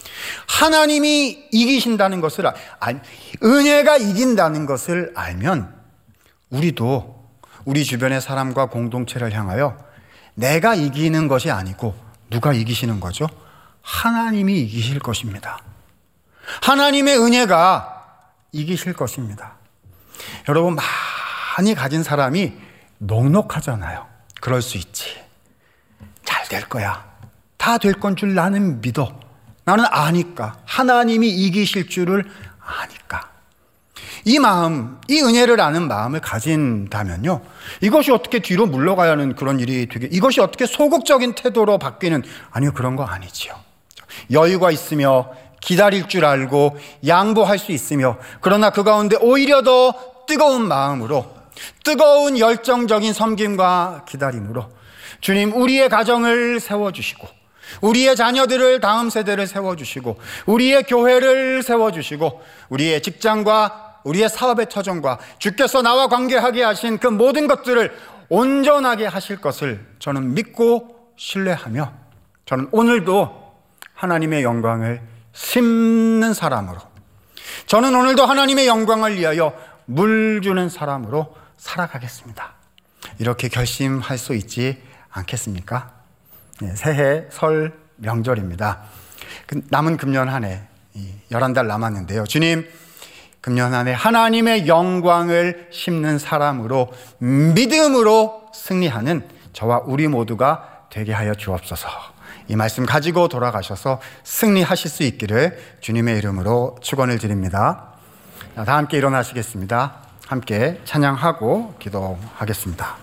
하나님이 이기신다는 것을, 알, 은혜가 이긴다는 것을 알면 우리도 우리 주변의 사람과 공동체를 향하여 내가 이기는 것이 아니고 누가 이기시는 거죠? 하나님이 이기실 것입니다. 하나님의 은혜가 이기실 것입니다. 여러분, 많이 가진 사람이 넉넉하잖아요. 그럴 수 있지. 잘 될 거야. 다 될 건 줄 나는 믿어. 나는 아니까. 하나님이 이기실 줄을 아니까. 이 마음, 이 은혜를 아는 마음을 가진다면요, 이것이 어떻게 뒤로 물러가야 하는 그런 일이 되게, 이것이 어떻게 소극적인 태도로 바뀌는, 아니요, 그런 거 아니지요. 여유가 있으며 기다릴 줄 알고 양보할 수 있으며, 그러나 그 가운데 오히려 더 뜨거운 마음으로, 뜨거운 열정적인 섬김과 기다림으로 주님, 우리의 가정을 세워주시고 우리의 자녀들을, 다음 세대를 세워주시고 우리의 교회를 세워주시고 우리의 직장과 우리의 사업의 터전과 주께서 나와 관계하게 하신 그 모든 것들을 온전하게 하실 것을 저는 믿고 신뢰하며, 저는 오늘도 하나님의 영광을 심는 사람으로, 저는 오늘도 하나님의 영광을 위하여 물 주는 사람으로 살아가겠습니다. 이렇게 결심할 수 있지 않겠습니까? 네, 새해 설 명절입니다. 남은 금년 한 해 열한 달 남았는데요, 주님, 금년 한 해 하나님의 영광을 심는 사람으로 믿음으로 승리하는 저와 우리 모두가 되게 하여 주옵소서. 이 말씀 가지고 돌아가셔서 승리하실 수 있기를 주님의 이름으로 축원을 드립니다. 다 함께 일어나시겠습니다. 함께 찬양하고 기도하겠습니다.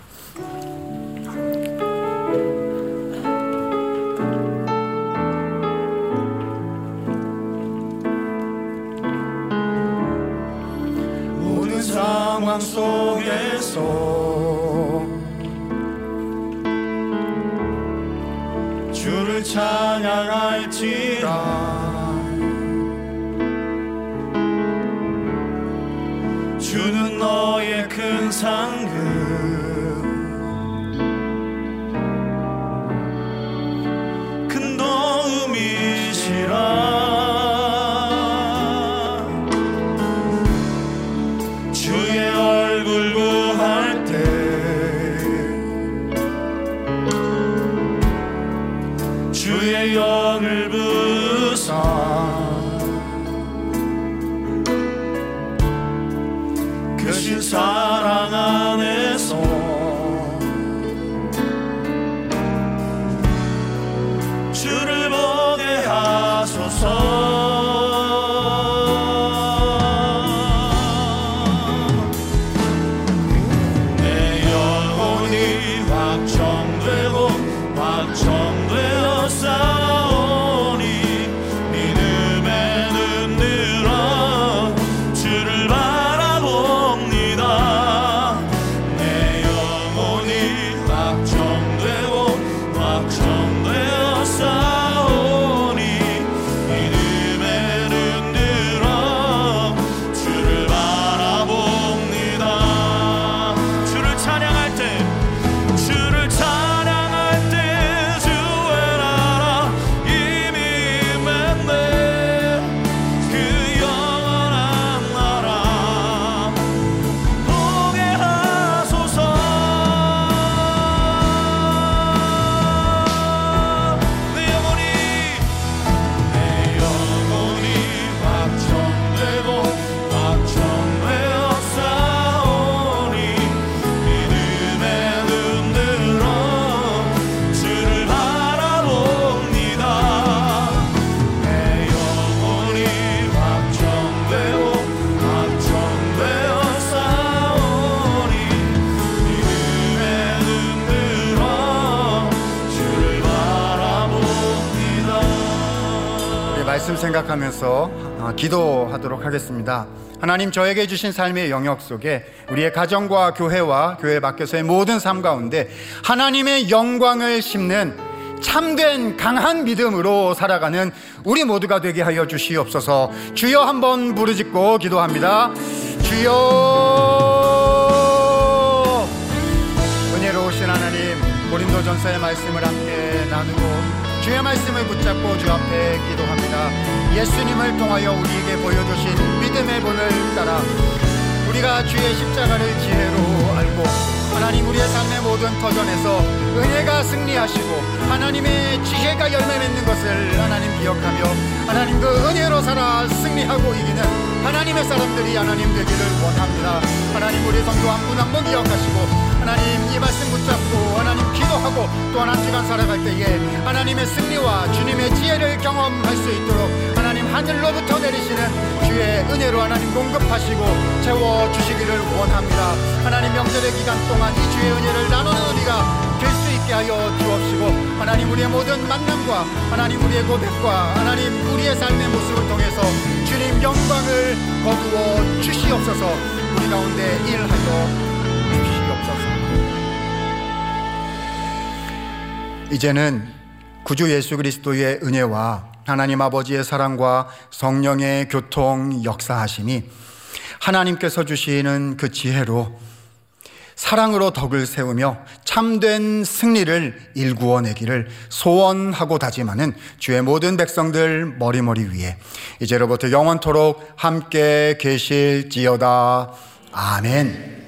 모든 상황 속에서 주를 찬양할지라. 주는 너의 큰 상급, 큰 도움이시라. 주의 얼굴 구할 때 주의 영을 부사 크신 사랑 안에서 주를 보게 하소서. 내 영혼이 확정되고 확정되어 싸우니 믿음에 눈 들어 주를 바라봅니다. 내 영혼이 확정되고 확정되어 싸우니 믿음에 눈 들어 주를 바라봅니다. 주를 찬양할 때 주를 찬양할 때 주의 나라 이미 임했네. 그 영원한 나라 보게 하소서. 내 영혼이 내 영혼이 확정되고 확정되어 싸우니 믿음에 눈 들어 주를 바라봅니다. 내 영혼이 확정되고 확정되어 싸우니 믿음에 눈 들어 주를 바라봅니다. 우리 말씀 생각하면서 어, 기도하도록 하겠습니다. 하나님 저에게 주신 삶의 영역 속에 우리의 가정과 교회와 교회 밖에서의 모든 삶 가운데 하나님의 영광을 심는 참된 강한 믿음으로 살아가는 우리 모두가 되게 하여 주시옵소서. 주여 한번 부르짖고 기도합니다. 주여. 은혜로우신 하나님, 고린도전서의 말씀을 함께 나누고 주의 말씀을 붙잡고 주 앞에 기도합니다. 예수님을 통하여 우리에게 보여주신 믿음의 본을 따라 우리가 주의 십자가를 지혜로 알고 하나님 우리의 삶의 모든 터전에서 은혜가 승리하시고 하나님의 지혜가 열매 맺는 것을 하나님 기억하며 하나님 그 은혜로 살아 승리하고 이기는 하나님의 사람들이 하나님 되기를 원합니다. 하나님 우리 성도 한 분 한 분 기억하시고 하나님 이 말씀 붙잡고 하나님 기도하고 또한 한 주간 살아갈 때에 하나님의 승리와 주님의 지혜를 경험할 수 있도록 하나님 하늘로부터 내리시는 주의 은혜로 하나님 공급하시고 채워주시기를 원합니다. 하나님 명절의 기간 동안 이 주의 은혜를 나누는 우리가 될 수 있게 하여 주옵시고 하나님 우리의 모든 만남과 하나님 우리의 고백과 하나님 우리의 삶의 모습을 통해서 주님 영광을 거두어 주시옵소서. 우리 가운데 일하여 주시옵소서. 이제는 구주 예수 그리스도의 은혜와 하나님 아버지의 사랑과 성령의 교통 역사하심이 하나님께서 주시는 그 지혜로 사랑으로 덕을 세우며 참된 승리를 일구어내기를 소원하고 다짐하는 주의 모든 백성들 머리머리 위에 이제로부터 영원토록 함께 계실지어다. 아멘.